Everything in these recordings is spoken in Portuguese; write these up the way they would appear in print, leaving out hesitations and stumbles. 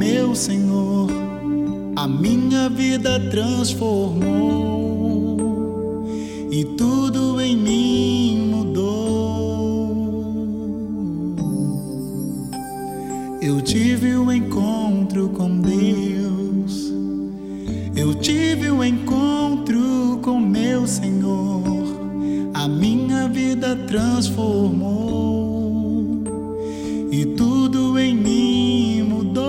meu Senhor, a minha vida transformou e tudo em mim mudou. Eu tive um encontro com Deus, eu tive um encontro com meu Senhor, a minha vida transformou e tudo em mim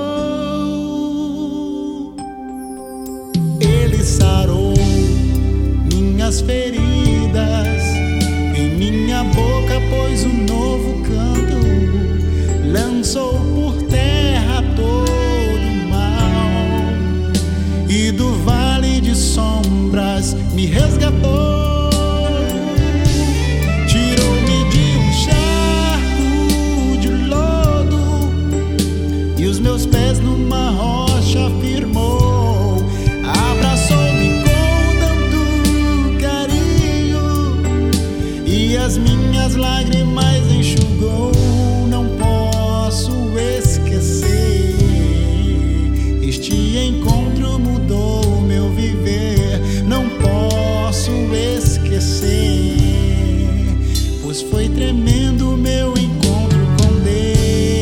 mudou. Ele sarou minhas feridas, em minha boca pôs um novo canto, lançou por terra todo o mal e do vale de sombras me resgatou. Meus pés numa rocha firmou, abraçou-me com tanto carinho e as minhas lágrimas enxugou. Não posso esquecer, este encontro mudou meu viver. Não posso esquecer, pois foi tremendo meu encontro com Deus.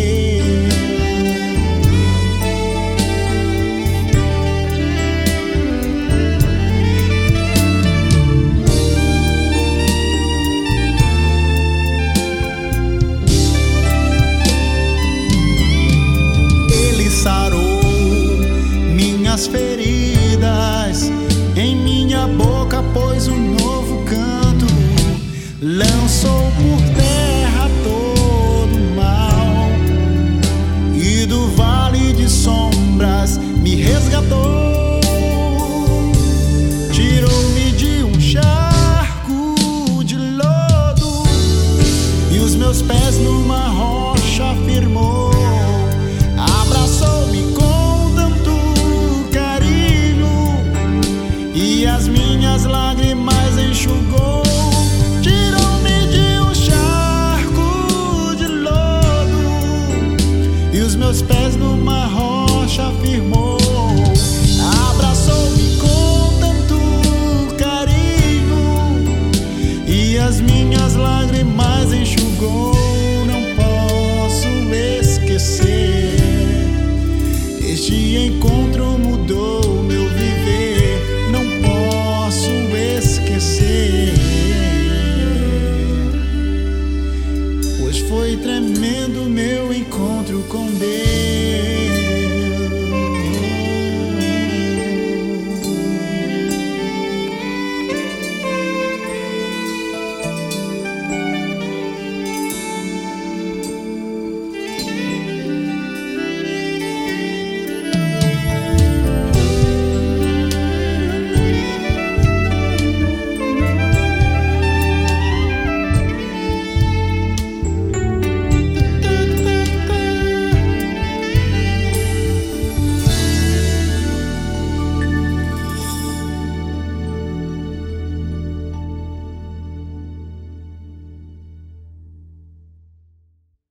Feridas, em minha boca pôs um novo canto, lançou por terra todo o mal e do vale de sombras me resgatou. Tirou-me de um charco de lodo e os meus pés numa rocha firmou, abraçou-me com e as minhas lágrimas enxugou. Tirou-me de um charco de lodo e os meus pés numa rocha firmou, abraçou-me com tanto carinho e as minhas lágrimas enxugou. Não posso esquecer este encontro